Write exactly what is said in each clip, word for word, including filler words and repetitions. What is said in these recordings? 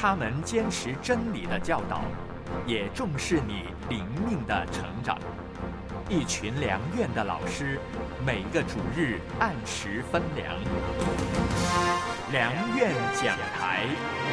他们坚持真理的教导，也重视你灵命的成长。一群良院的老师，每个主日按时分粮。良院讲台。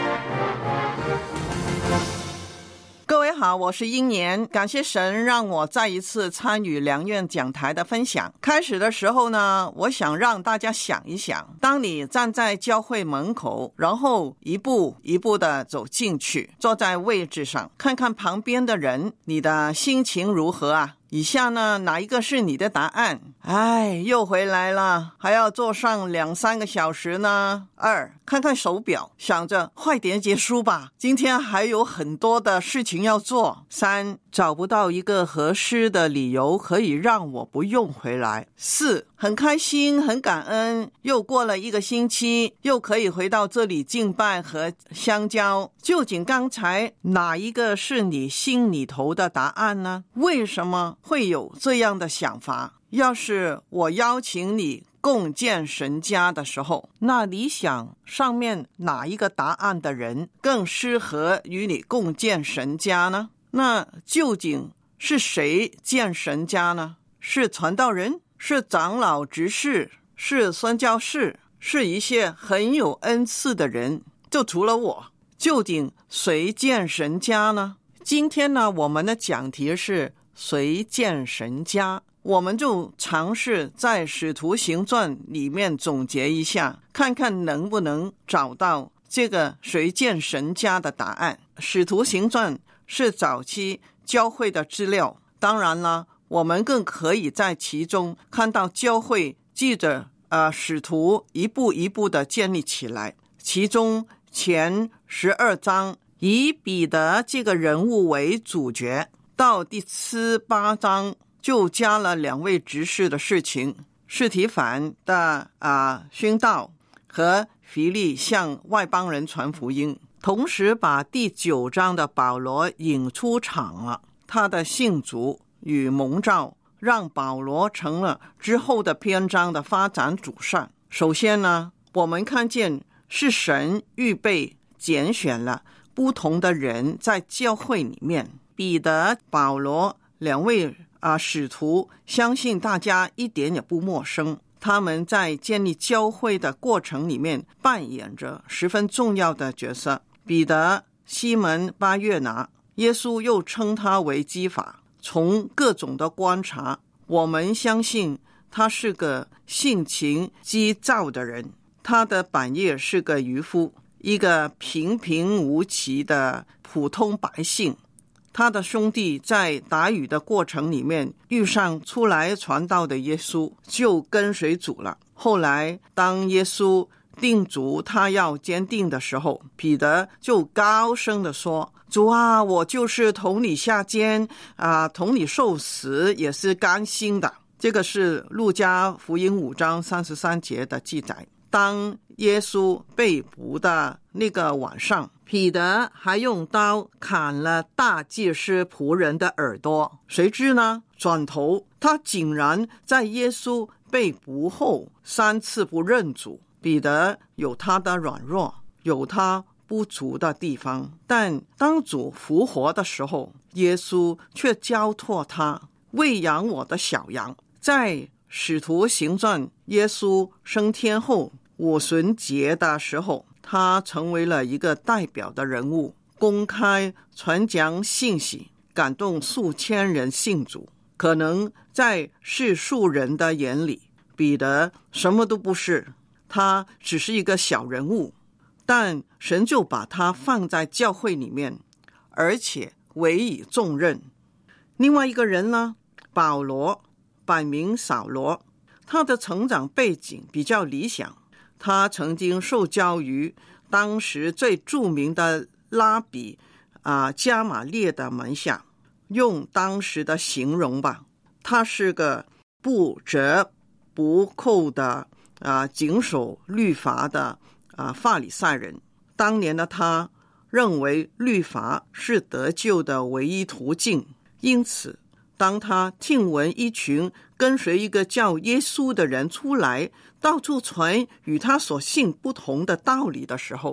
各位好，我是英年，感谢神让我再一次参与良院讲台的分享。开始的时候呢，我想让大家想一想，当你站在教会门口，然后一步一步的走进去，坐在位置上，看看旁边的人，你的心情如何啊？以下呢，哪一个是你的答案？哎，又回来了，还要坐上两三个小时呢。二，看看手表，想着快点结束吧，今天还有很多的事情要做。三，找不到一个合适的理由可以让我不用回来。四，很开心，很感恩，又过了一个星期，又可以回到这里敬拜和相交。究竟刚才哪一个是你心里头的答案呢？为什么会有这样的想法？要是我邀请你共建神家的时候，那你想上面哪一个答案的人更适合与你共建神家呢？那究竟是谁建神家呢？是传道人？是长老执事？是宣教士？是一些很有恩赐的人？就除了我，究竟谁建神家呢？今天呢，我们的讲题是谁建神家，我们就尝试在使徒行传里面总结一下，看看能不能找到这个谁建神家的答案。使徒行传是早期教会的资料，当然了，我们更可以在其中看到教会记着呃使徒一步一步的建立起来。其中前十二章以彼得这个人物为主角，到第十八章就加了两位执事的事情，司提反的啊宣道和腓利向外邦人传福音，同时把第九章的保罗引出场了。他的信主与蒙召让保罗成了之后的篇章的发展主线。首先呢，我们看见是神预备拣选了不同的人在教会里面。彼得、保罗两位啊使徒，相信大家一点也不陌生。他们在建立教会的过程里面扮演着十分重要的角色。彼得、西门巴约拿，耶稣又称他为基法。从各种的观察，我们相信他是个性情急躁的人，他的本业是个渔夫，一个平平无奇的普通百姓。他的兄弟在打鱼的过程里面遇上出来传道的耶稣，就跟随主了。后来当耶稣定主他要坚定的时候，彼得就高声的说，主啊，我就是同你下监啊，同你受死也是甘心的。这个是路加福音五章三十三节的记载。当耶稣被捕的那个晚上，彼得还用刀砍了大祭司仆人的耳朵，谁知呢，转头他竟然在耶稣被捕后三次不认主。彼得有他的软弱，有他不足的地方，但当主复活的时候，耶稣却交托他喂养我的小羊。在使徒行传，耶稣升天后五旬节的时候，他成为了一个代表的人物，公开传讲信息，感动数千人信主。可能在世俗人的眼里，彼得什么都不是，他只是一个小人物，但神就把他放在教会里面，而且委以重任。另外一个人呢，保罗，本名扫罗，他的成长背景比较理想，他曾经受教于当时最著名的拉比啊加玛列的门下。用当时的形容吧，他是个不折不扣的啊谨守律法的啊法利赛人。当年的他认为律法是得救的唯一途径，因此当他听闻一群跟随一个叫耶稣的人出来，到处传与他所信不同的道理的时候，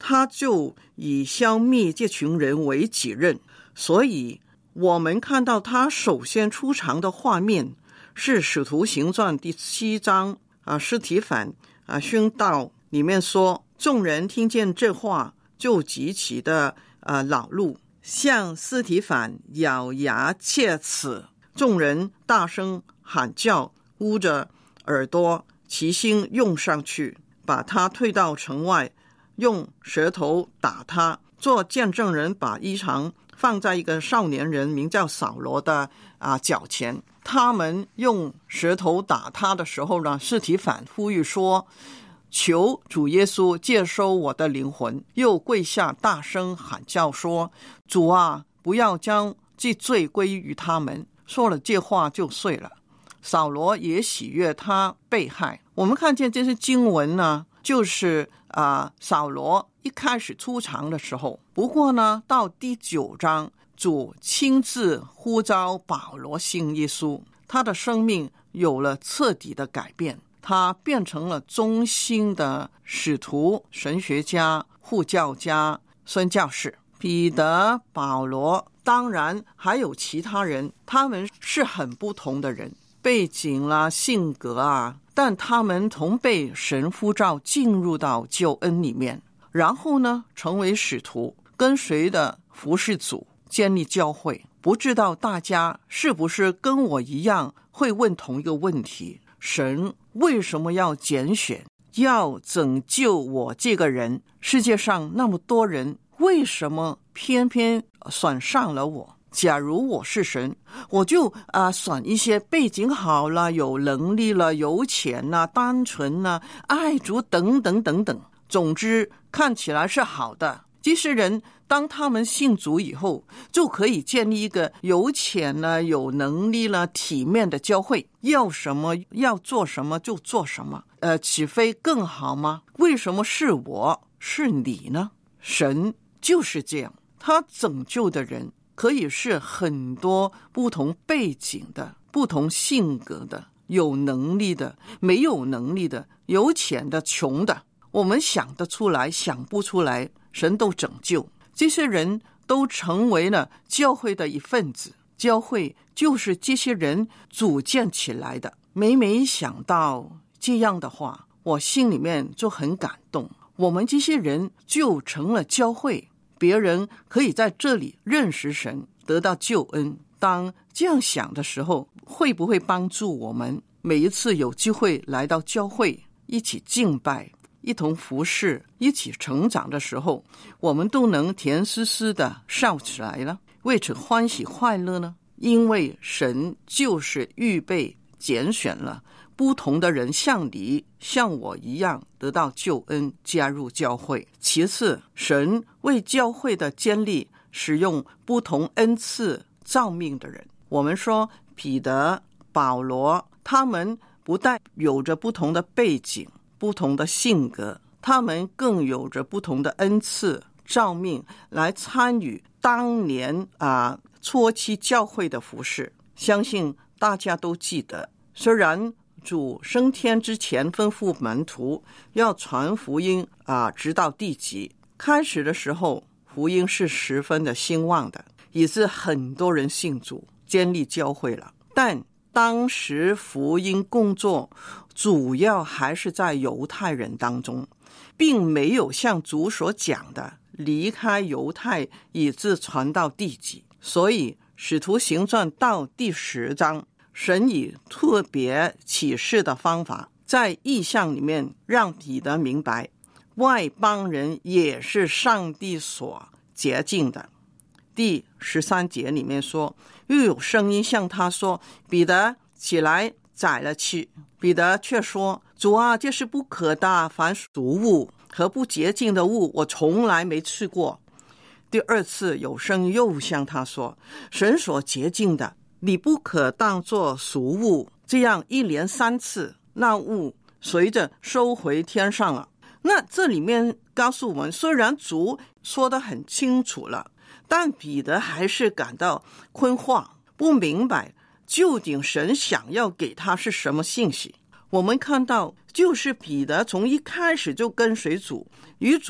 他就以消灭这群人为己任。所以我们看到他首先出场的画面是使徒行传第七章啊，司提反啊殉道里面说，众人听见这话就极其的啊恼怒，向司提反咬牙切齿，众人大声喊叫，捂着耳朵，齐心用上去，把他推到城外，用舌头打他。做见证人把衣裳放在一个少年人名叫扫罗的啊脚前。他们用舌头打他的时候呢，司提反呼吁说，求主耶稣接收我的灵魂，又跪下大声喊叫说，主啊，不要将这罪归于他们。说了这话就睡了。扫罗也喜悦他被害。我们看见这些经文呢，就是啊、呃，扫罗一开始出场的时候，不过呢，到第九章，主亲自呼召保罗信耶稣，他的生命有了彻底的改变，他变成了忠心的使徒、神学家、护教家、宣教士。彼得、保罗，当然还有其他人，他们是很不同的人，背景啦、性格啊，但他们同被神呼召进入到救恩里面，然后呢，成为使徒，跟随的服侍主，建立教会。不知道大家是不是跟我一样会问同一个问题，神为什么要拣选，要拯救我这个人？世界上那么多人，为什么偏偏选上了我？假如我是神，我就啊、呃、选一些背景好了、有能力了、有钱了、单纯了、爱主等等等等，总之看起来是好的。这些人当他们信主以后，就可以建立一个有钱了、有能力了、体面的教会，要什么要做什么就做什么。呃，岂非更好吗？为什么是我是你呢？神就是这样，他拯救的人可以是很多不同背景的、不同性格的，有能力的、没有能力的，有钱的、穷的，我们想得出来想不出来，神都拯救。这些人都成为了教会的一份子，教会就是这些人组建起来的。每每想到这样的话，我心里面就很感动，我们这些人就成了教会，别人可以在这里认识神，得到救恩。当这样想的时候，会不会帮助我们每一次有机会来到教会，一起敬拜，一同服侍，一起成长的时候，我们都能甜丝丝的笑起来了，为此欢喜快乐呢？因为神就是预备拣选了不同的人，像你像我一样得到救恩，加入教会。其次，神为教会的建立使用不同恩赐造命的人。我们说彼得、保罗，他们不但有着不同的背景、不同的性格，他们更有着不同的恩赐造命，来参与当年啊初期教会的服事。相信大家都记得，虽然主升天之前吩咐门徒要传福音啊，直到地极。开始的时候，福音是十分的兴旺的，以致很多人信主，建立教会了。但当时福音工作主要还是在犹太人当中，并没有像主所讲的离开犹太以致传到地极。所以使徒行传到第十章，神以特别启示的方法，在异象里面让彼得明白，外邦人也是上帝所洁净的。第十三节里面说，又有声音向他说，彼得起来宰了吃。彼得却说，主啊，这是不可的，凡俗物和不洁净的物，我从来没吃过。第二次有声音又向他说，神所洁净的，你不可当作俗物。这样一连三次，那物随着收回天上了。那这里面告诉我们，虽然主说得很清楚了，但彼得还是感到困惑，不明白究竟神想要给他是什么信息。我们看到，就是彼得从一开始就跟随主，与主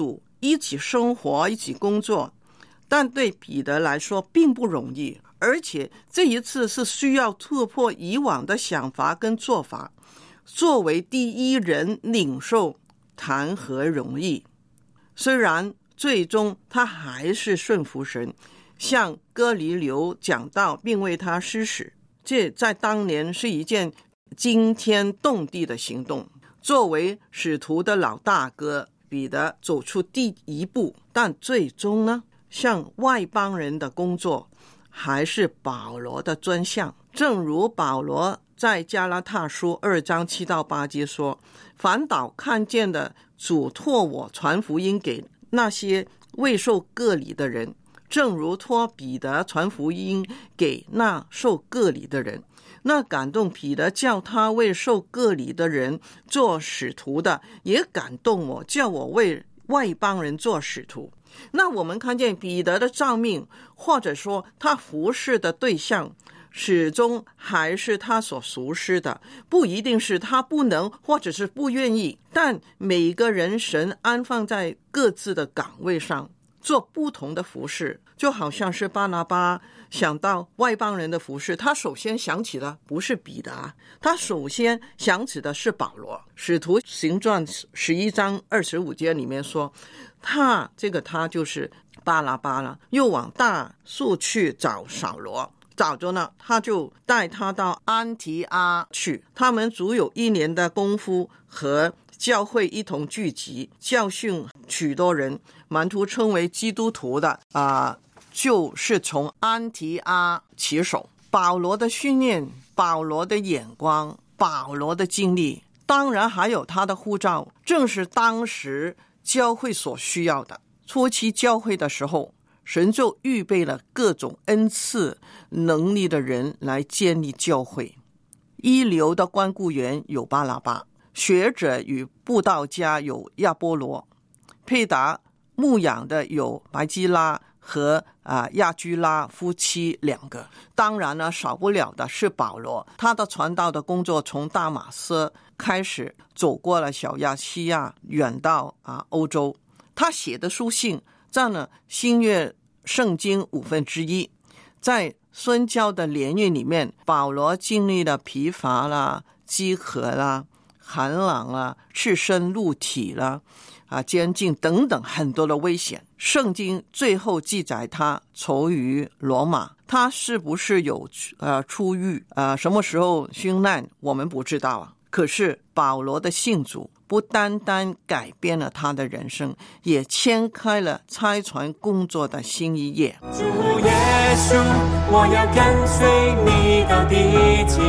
一起生活，一起工作，但对彼得来说并不容易，而且这一次是需要突破以往的想法跟做法，作为第一人领受谈何容易。虽然最终他还是顺服神，向哥尼流讲道，并为他施洗，这在当年是一件惊天动地的行动。作为使徒的老大哥，彼得走出第一步，但最终呢，向外邦人的工作还是保罗的专项。正如保罗在加拉太书二章七到八节说，反倒看见的主托我传福音给那些未受割礼的人，正如托彼得传福音给那受割礼的人。那感动彼得叫他为受割礼的人做使徒的，也感动我，叫我为外邦人做使徒。那我们看见彼得的召命，或者说他服侍的对象，始终还是他所熟悉的，不一定是他不能或者是不愿意，但每个人神安放在各自的岗位上，做不同的服侍。就好像是巴拿巴想到外邦人的服侍，他首先想起的不是彼得，他首先想起的是保罗。使徒行传十一章二十五节里面说，他这个他就是巴拿巴了，又往大树去找扫罗，找着呢，他就带他到安提阿去。他们足有一年的功夫，和教会一同聚集，教训许多人。门徒称为基督徒的啊、呃，就是从安提阿起手。保罗的训练，保罗的眼光，保罗的经历，当然还有他的护照，正是当时教会所需要的。初期教会的时候，神就预备了各种恩赐能力的人来建立教会。一流的关顾员有巴拿巴，学者与布道家有亚波罗，配搭牧养的有白基拉和啊亚居拉夫妻两个。当然呢，少不了的是保罗，他的传道的工作从大马色开始，走过了小亚细亚，远到啊欧洲。他写的书信占了新约圣经五分之一。在宣教的连月里面，保罗经历了疲乏啦、饥渴啦、寒冷啦、赤身露体啦、啊监禁等等很多的危险。圣经最后记载他囚于罗马，他是不是有呃出狱呃什么时候殉难我们不知道啊。可是保罗的信主不单单改变了他的人生，也牵开了差传工作的新一页。 主耶稣，我要跟随你到地极，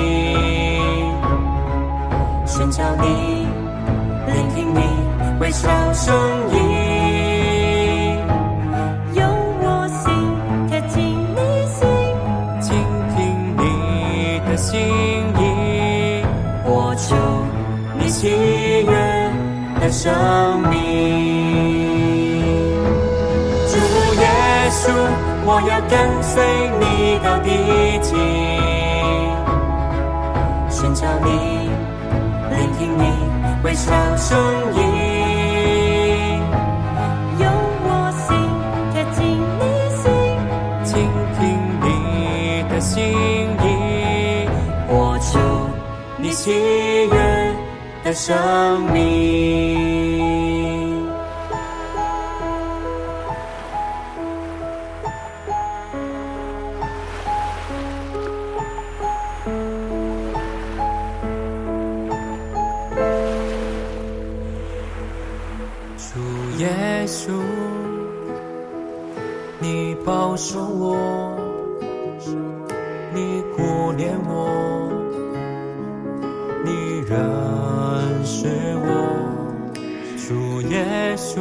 寻找你，聆听你微笑声音，用我心贴近你心，倾听你的心意，活出你喜悦的生命。主耶稣，我要跟随你到地极，寻找你，聆听你微笑声音，用我心贴近你心，倾听你的心意，活出你喜悦的生命。主耶稣，你保守我，你顾念我，你认识我。主耶稣，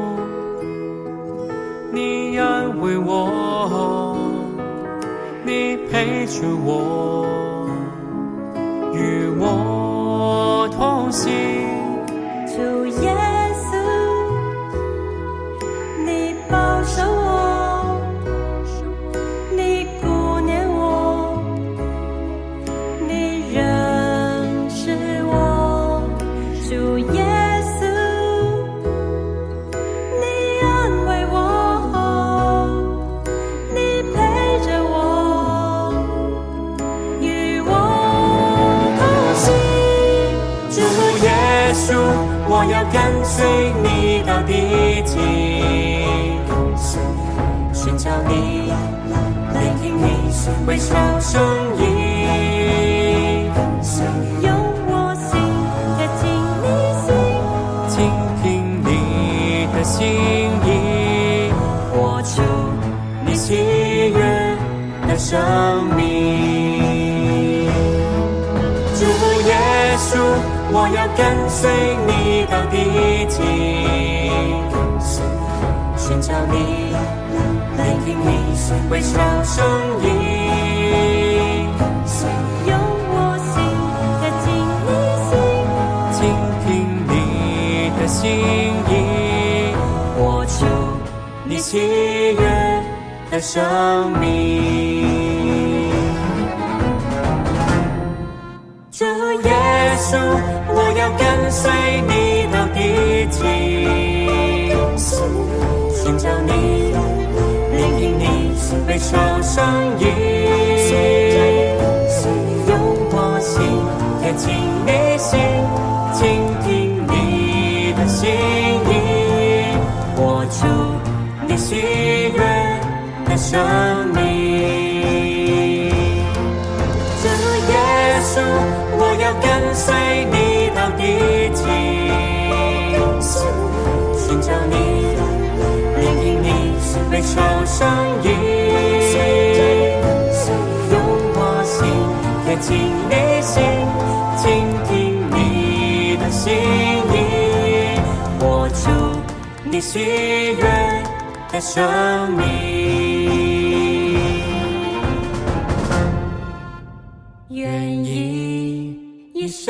你安慰我，你陪着我，与我同行。主耶稣，你保守我，你顾念我，你认识我。主耶稣，你安稣，我要跟随你到地极，寻找你，聆听你微笑声音，用我心贴近你心，倾听你的心意，活出你喜悦的生命。主耶稣，我要跟随你到地极，寻找你，聆听你微笑声音，用我心贴近你心，倾听你的心意，活出你喜悦的生命。主耶稣，我要跟随你到地极，寻找你，聆听你微笑声音，用我心贴近你心，倾听你的心意，活出你喜悦的生命。主耶稣，我要跟随你到地极，寻找你，聆听你微笑声音，用我心贴近你心，倾听你的心意，活出你喜悦的生命。愿意一生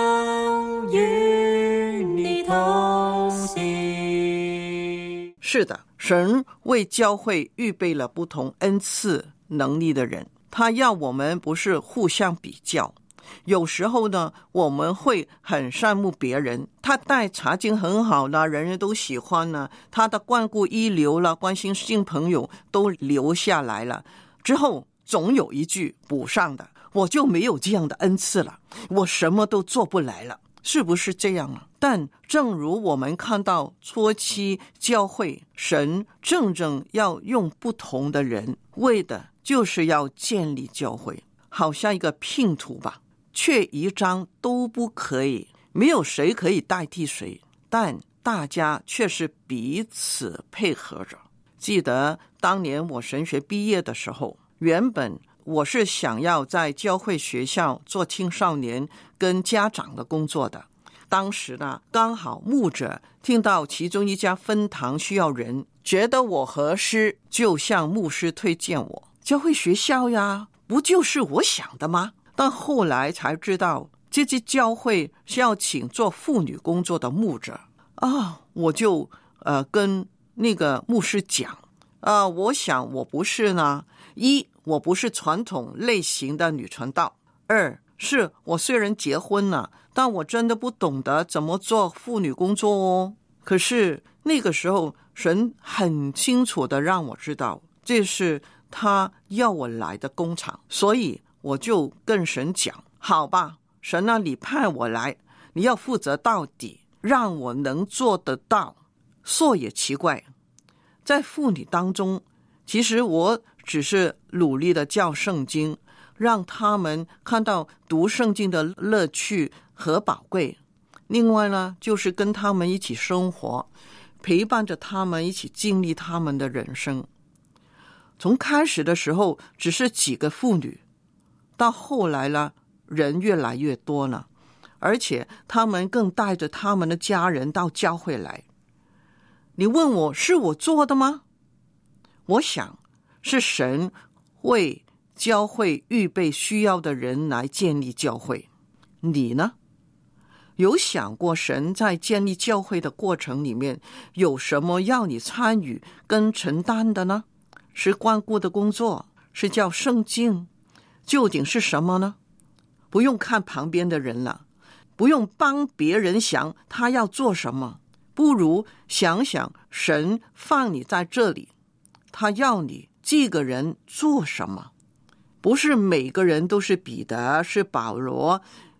与你同行。 是的，神为教会预备了不同恩赐能力的人，他要我们不是互相比较。有时候呢，我们会很羡慕别人，他带查经很好了，人人都喜欢呢，他的关顾一流了，关心新朋友都留下来了，之后总有一句补上的，我就没有这样的恩赐了，我什么都做不来了，是不是这样啊？但正如我们看到初期教会，神正正要用不同的人，为的就是要建立教会，好像一个拼图吧，缺一张都不可以，没有谁可以代替谁，但大家却是彼此配合着。记得当年我神学毕业的时候，原本我是想要在教会学校做青少年跟家长的工作的。当时呢，刚好牧者听到其中一家分堂需要人，觉得我合适，就向牧师推荐我。教会学校呀，不就是我想的吗？但后来才知道，这些教会是要请做妇女工作的牧者啊，我就呃跟那个牧师讲啊、呃，我想我不是呢，一我不是传统类型的女传道，二是我虽然结婚了，但我真的不懂得怎么做妇女工作哦。可是那个时候神很清楚的让我知道，这是他要我来的工厂，所以我就跟神讲，好吧，神啊，你派我来，你要负责到底，让我能做得到。说也奇怪，在妇女当中，其实我只是努力的教圣经，让他们看到读圣经的乐趣和宝贵。另外呢，就是跟他们一起生活，陪伴着他们一起经历他们的人生。从开始的时候只是几个妇女，到后来呢，人越来越多了，而且他们更带着他们的家人到教会来。你问我是我做的吗？我想是神为教会预备需要的人来建立教会。你呢？有想过神在建立教会的过程里面有什么要你参与跟承担的呢？是关顾的工作，是教圣经，究竟是什么呢？不用看旁边的人了，不用帮别人想他要做什么，不如想想神放你在这里，他要你这个人做什么。不是每个人都是彼得，是保罗，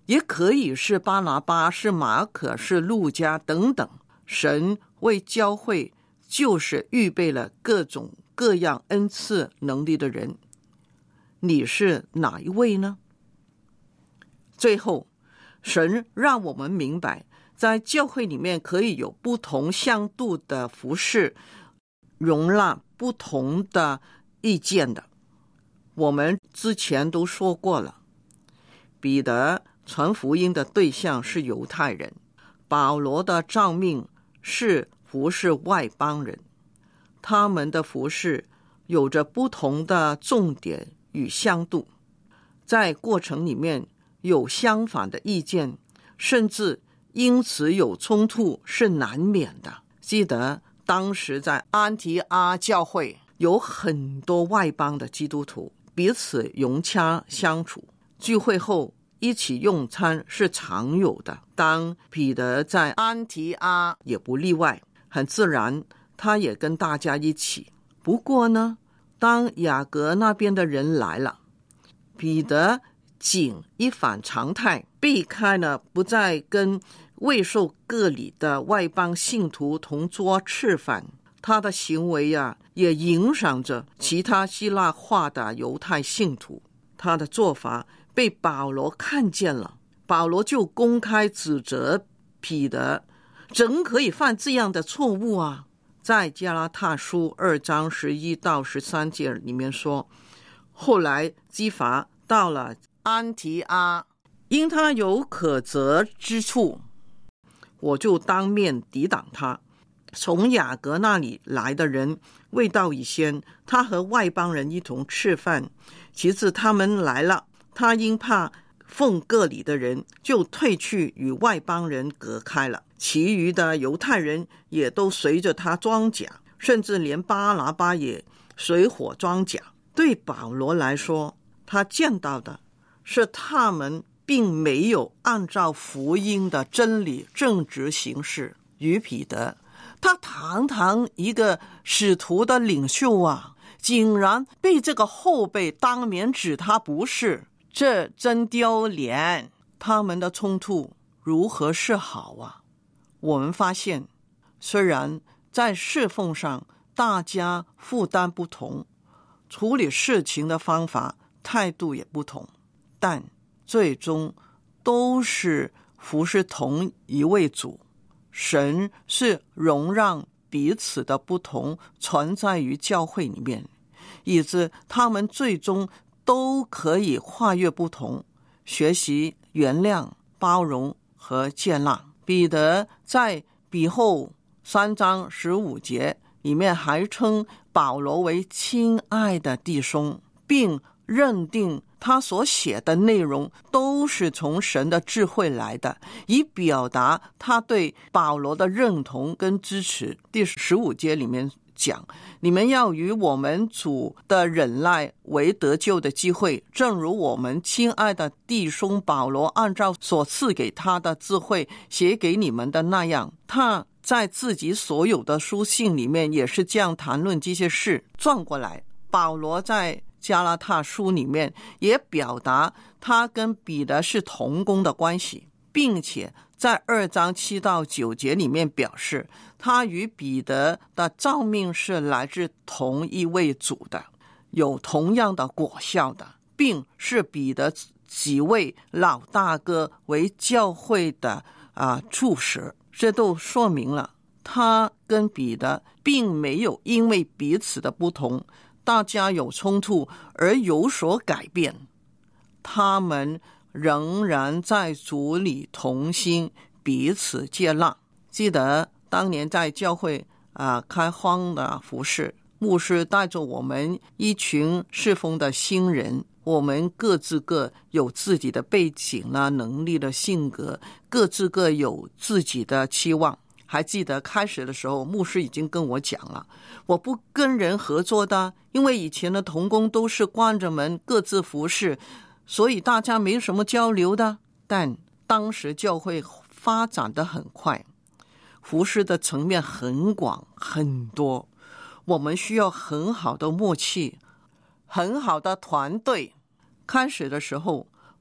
也可以是巴拿巴，是马可，是路加等等。神为教会就是预备了各种各样恩赐能力的人，你是哪一位呢？最后，神让我们明白，在教会里面可以有不同向度的服事，容纳不同的意见的。我们之前都说过了，彼得传福音的对象是犹太人，保罗的召命是服事外邦人，他们的服事有着不同的重点与向度，在过程里面有相反的意见，甚至因此有冲突是难免的。记得当时在安提阿教会有很多外邦的基督徒，彼此融洽相处，聚会后一起用餐是常有的。当彼得在安提阿也不例外，很自然他也跟大家一起。不过呢，当雅各那边的人来了，彼得仅一反常态，避开了不再跟未受割礼的外邦信徒同桌吃饭。他的行为啊，也影响着其他希腊化的犹太信徒。他的做法被保罗看见了，保罗就公开指责彼得，怎可以犯这样的错误啊？在加拉太书二章十一到十三节里面说，后来基法到了安提阿，因他有可责之处，我就当面抵挡他。从雅各那里来的人未到以先，他和外邦人一同吃饭。其次他们来了，他因怕奉割礼的人，就退去与外邦人隔开了。其余的犹太人也都随着他装甲，甚至连巴拿巴也随火装甲。对保罗来说，他见到的是他们并没有按照福音的真理正直行事。与彼得，他堂堂一个使徒的领袖啊，竟然被这个后辈当面指他不是，这真丢脸。他们的冲突如何是好啊？我们发现，虽然在侍奉上大家负担不同，处理事情的方法态度也不同，但最终都是服侍同一位主。神是容让彼此的不同存在于教会里面，以致他们最终都可以跨越不同，学习原谅、包容和接纳。彼得在彼后三章十五节里面还称保罗为亲爱的弟兄，并认定他所写的内容都是从神的智慧来的，以表达他对保罗的认同跟支持。第十五节里面讲，你们要与我们主的忍耐为得救的机会，正如我们亲爱的弟兄保罗按照所赐给他的智慧写给你们的那样。他在自己所有的书信里面也是这样谈论这些事。转过来，保罗在加拉太书里面也表达他跟彼得是同工的关系，并且在二章七到九节里面表示，他与彼得的召命是来自同一位主的，有同样的果效的，并是彼得几位老大哥为教会的啊柱石。这都说明了他跟彼得并没有因为彼此的不同，大家有冲突而有所改变，他们仍然在主里同心，彼此接纳。记得当年在教会啊开荒的服事，牧师带着我们一群侍奉的新人，我们各自各有自己的背景啊、能力的性格，各自各有自己的期望。还记得开始的时候，牧师已经跟我讲了，我不跟人合作的，因为以前的同工都是关着门各自服事，所以大家没什么交流的。但当时教会发展得很快，服事的层面很广很多，我们需要很好的默契，很好的团队。开始的时候，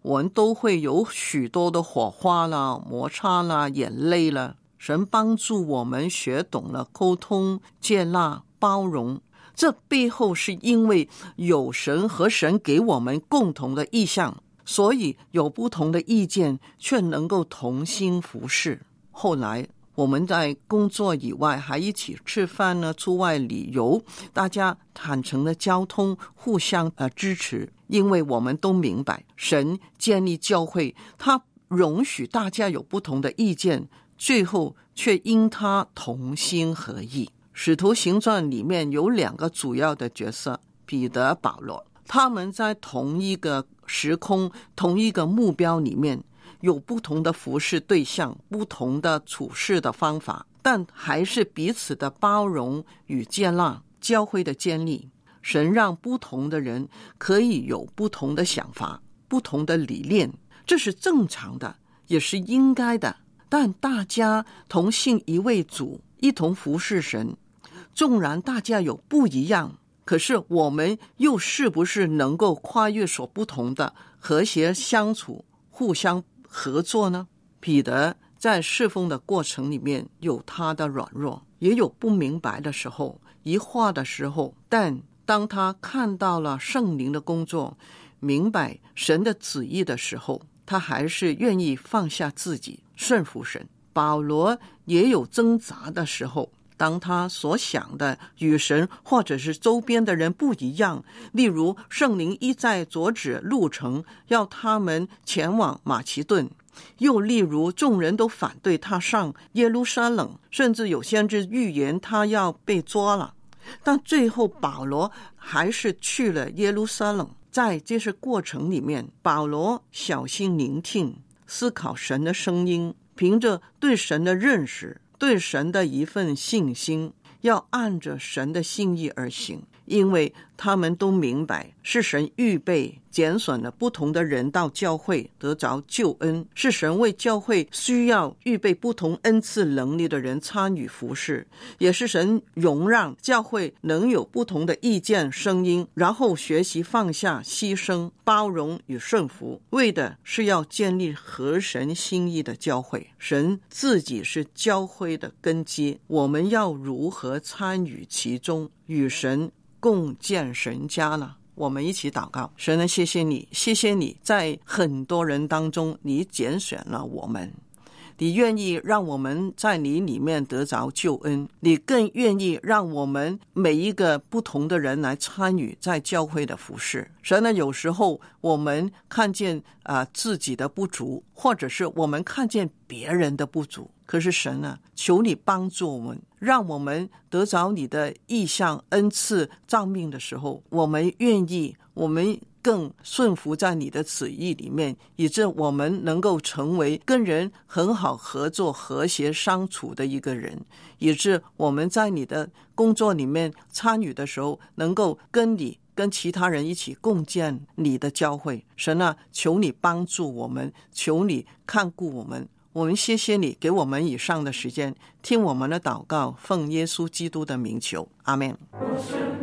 我们都会有许多的火花啦、摩擦啦、眼泪啦。神帮助我们学懂了沟通、接纳、包容，这背后是因为有神和神给我们共同的意向，所以有不同的意见却能够同心服侍。后来我们在工作以外还一起吃饭呢，出外旅游，大家坦诚的交通，互相呃支持，因为我们都明白神建立教会，他容许大家有不同的意见，最后却因他同心合意。使徒行传里面有两个主要的角色，彼得、保罗，他们在同一个时空、同一个目标里面有不同的服侍对象，不同的处事的方法，但还是彼此的包容与接纳。教会的建立，神让不同的人可以有不同的想法、不同的理念，这是正常的，也是应该的。但大家同信一位主，一同服侍神，纵然大家有不一样，可是我们又是不是能够跨越所不同的，和谐相处，互相合作呢？彼得在侍奉的过程里面有他的软弱，也有不明白的时候，疑惑的时候，但当他看到了圣灵的工作，明白神的旨意的时候，他还是愿意放下自己，顺服神。保罗也有挣扎的时候，当他所想的与神或者是周边的人不一样，例如圣灵一再阻止路程，要他们前往马其顿，又例如众人都反对他上耶路撒冷，甚至有先知预言他要被抓了，但最后保罗还是去了耶路撒冷。在这些过程里面，保罗小心聆听，思考神的声音，凭着对神的认识，对神的一份信心，要按着神的心意而行，因为他们都明白是神预备拣选了不同的人到教会得着救恩，是神为教会需要预备不同恩赐能力的人参与服事，也是神容让教会能有不同的意见声音，然后学习放下、牺牲、包容与顺服，为的是要建立合神心意的教会。神自己是教会的根基，我们要如何参与其中，与神共建神家呢？我们一起祷告。神啊，谢谢你，谢谢你在很多人当中你拣选了我们，你愿意让我们在你里面得着救恩，你更愿意让我们每一个不同的人来参与在教会的服事。神呢，有时候我们看见啊、呃、自己的不足，或者是我们看见别人的不足，可是神啊，求你帮助我们，让我们得着你的意象、恩赐、召命的时候，我们愿意，我们更顺服在你的旨意里面，以致我们能够成为跟人很好合作、和谐相处的一个人，以致我们在你的工作里面参与的时候，能够跟你跟其他人一起共建你的教会。神啊，求你帮助我们，求你看顾我们。我们谢谢你给我们以上的时间，听我们的祷告，奉耶稣基督的名求，阿们。